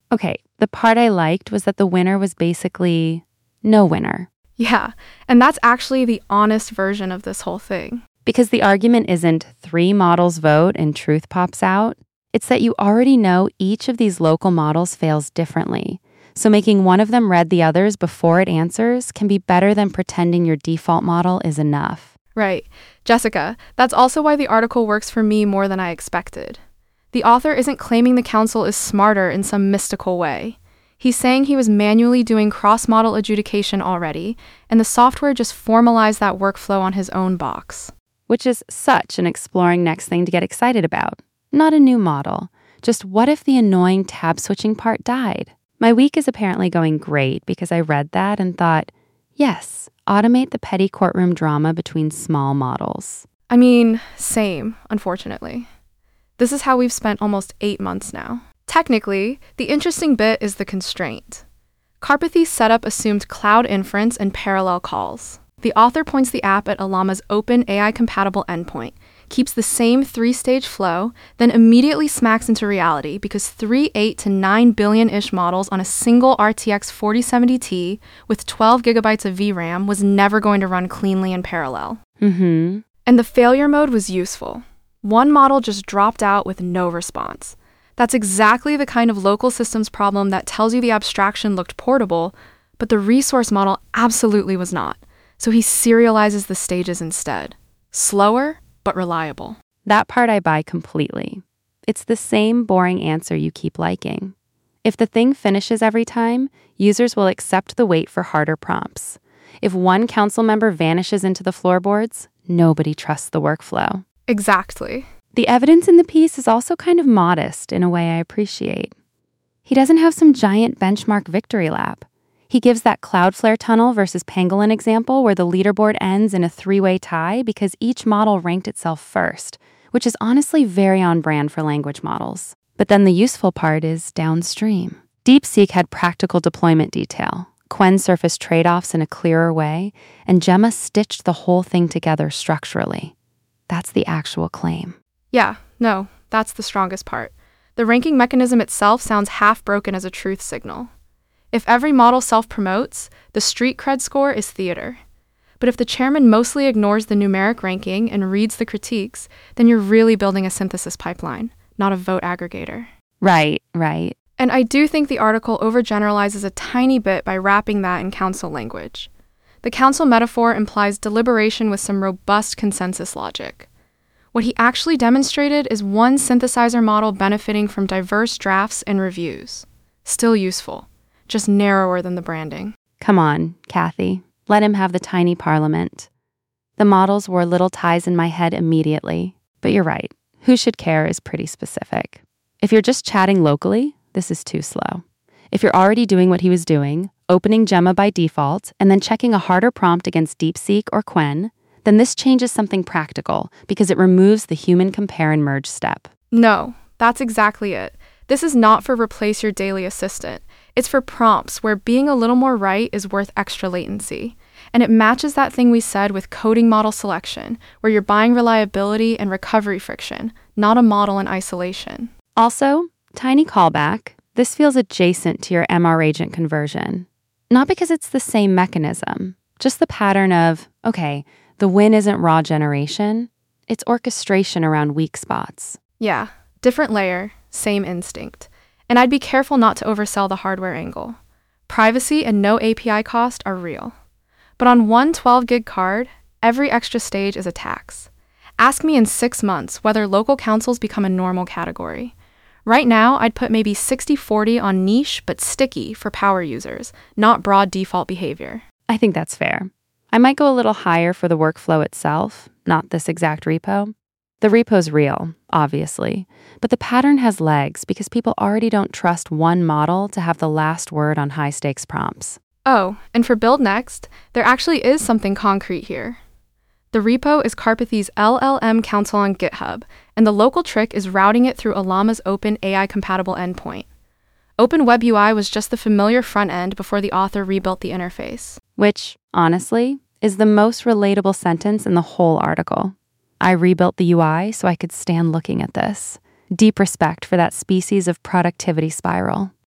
Okay, the part I liked was that the winner was basically no winner. Yeah, and that's actually the honest version of this whole thing. Because the argument isn't 3 models vote and truth pops out. It's that you already know each of these local models fails differently. So making one of them read the others before it answers can be better than pretending your default model is enough. Right. Jessica, that's also why the article works for me more than I expected. The author isn't claiming the council is smarter in some mystical way. He's saying he was manually doing cross-model adjudication already, and the software just formalized that workflow on his own box. Which is such an exploring next thing to get excited about. Not a new model. Just what if the annoying tab switching part died? My week is apparently going great because I read that and thought, yes, automate the petty courtroom drama between small models. I mean, same, unfortunately. This is how we've spent almost 8 months now. Technically, the interesting bit is the constraint. Karpathy's setup assumed cloud inference and parallel calls. The author points the app at Llama's open AI-compatible endpoint, keeps the same 3-stage flow, then immediately smacks into reality because 8 to 9 billion-ish models on a single RTX 4070 Ti with 12 gigabytes of VRAM was never going to run cleanly in parallel. Mm-hmm. And the failure mode was useful. One model just dropped out with no response. That's exactly the kind of local systems problem that tells you the abstraction looked portable, but the resource model absolutely was not. So he serializes the stages instead. Slower, but reliable. That part I buy completely. It's the same boring answer you keep liking. If the thing finishes every time, users will accept the wait for harder prompts. If one council member vanishes into the floorboards, nobody trusts the workflow. Exactly. The evidence in the piece is also kind of modest in a way I appreciate. He doesn't have some giant benchmark victory lap. He gives that Cloudflare tunnel versus Pangolin example where the leaderboard ends in a 3-way tie because each model ranked itself first, which is honestly very on brand for language models. But then the useful part is downstream. DeepSeek had practical deployment detail. Qwen surfaced trade-offs in a clearer way, and Gemma stitched the whole thing together structurally. That's the actual claim. Yeah, no, that's the strongest part. The ranking mechanism itself sounds half broken as a truth signal. If every model self-promotes, the street cred score is theater. But if the chairman mostly ignores the numeric ranking and reads the critiques, then you're really building a synthesis pipeline, not a vote aggregator. Right. And I do think the article overgeneralizes a tiny bit by wrapping that in council language. The council metaphor implies deliberation with some robust consensus logic. What he actually demonstrated is one synthesizer model benefiting from diverse drafts and reviews. Still useful, just narrower than the branding. Come on, Kathy. Let him have the tiny parliament. The models wore little ties in my head immediately. But you're right. Who should care is pretty specific. If you're just chatting locally, this is too slow. If you're already doing what he was doing, opening Gemma by default, and then checking a harder prompt against DeepSeek or Qwen, then this changes something practical because it removes the human compare and merge step. No, that's exactly it. This is not for replace your daily assistant. It's for prompts where being a little more right is worth extra latency. And it matches that thing we said with coding model selection, where you're buying reliability and recovery friction, not a model in isolation. Also, tiny callback, this feels adjacent to your MR agent conversion. Not because it's the same mechanism, just the pattern of, okay, the win isn't raw generation, it's orchestration around weak spots. Yeah, different layer, same instinct. And I'd be careful not to oversell the hardware angle. Privacy and no API cost are real. But on one 12-gig card, every extra stage is a tax. Ask me in 6 months whether local councils become a normal category. Right now, I'd put maybe 60-40 on niche but sticky for power users, not broad default behavior. I think that's fair. I might go a little higher for the workflow itself, not this exact repo. The repo's real, obviously, but the pattern has legs because people already don't trust one model to have the last word on high-stakes prompts. Oh, and for Build Next, there actually is something concrete here. The repo is Karpathy's LLM council on GitHub, and the local trick is routing it through Llama's open AI-compatible endpoint. Open Web UI was just the familiar front end before the author rebuilt the interface. Which, honestly, is the most relatable sentence in the whole article. I rebuilt the UI so I could stand looking at this. Deep respect for that species of productivity spiral.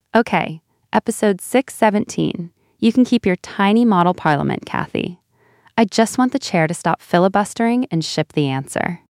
Okay, episode 617. You can keep your tiny model parliament, Kathy. I just want the chair to stop filibustering and ship the answer.